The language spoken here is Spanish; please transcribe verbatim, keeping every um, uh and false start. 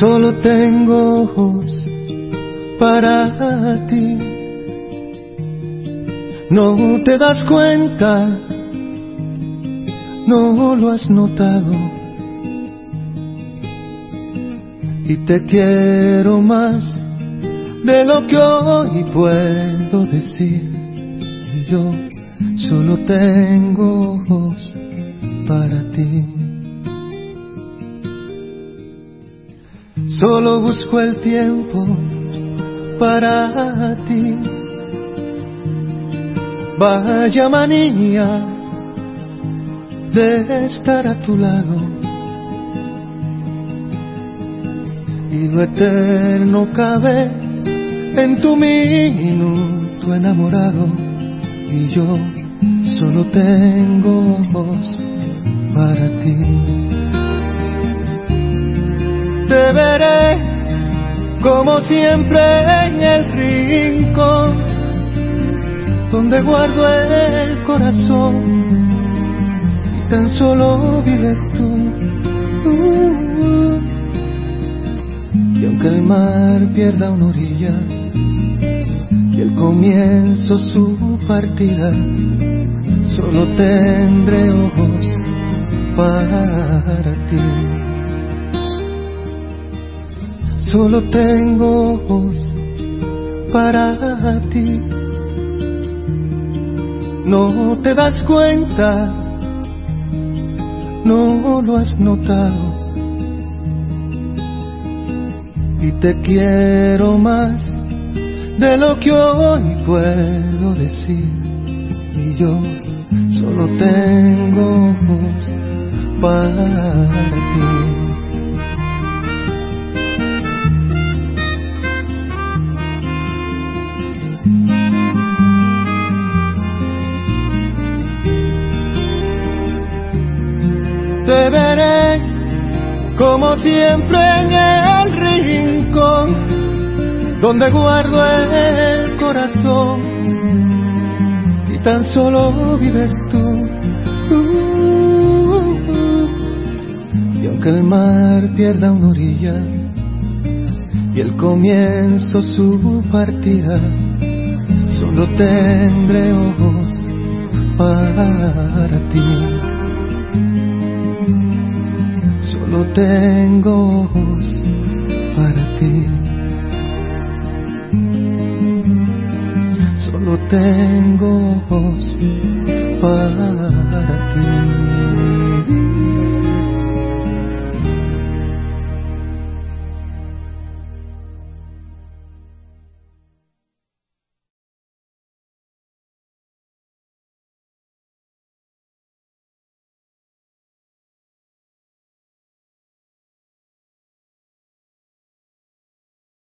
Solo tengo ojos para ti. No te das cuenta, no lo has notado, y te quiero más de lo que hoy puedo decir. Y yo solo tengo ojos para ti. Solo busco el tiempo para ti. Vaya manía de estar a tu lado, y lo eterno cabe en tu minuto enamorado. Y yo solo tengo ojos para ti. Te veré como siempre en el rincón donde guardo el corazón, y tan solo vives tú. Uh, y aunque el mar pierda una orilla y el comienzo su partida, solo tendré ojos para ti. Solo tengo ojos para ti. No te das cuenta, no lo has notado, y te quiero más de lo que hoy puedo decir. Y yo solo tengo ojos para ti. Te veré como siempre en el rincón donde guardo el corazón, y tan solo vives tú. Uh, uh, y aunque el mar pierda una orilla y el comienzo su partida, solo tendré ojos para ti. Solo tengo ojos para ti. Solo tengo ojos para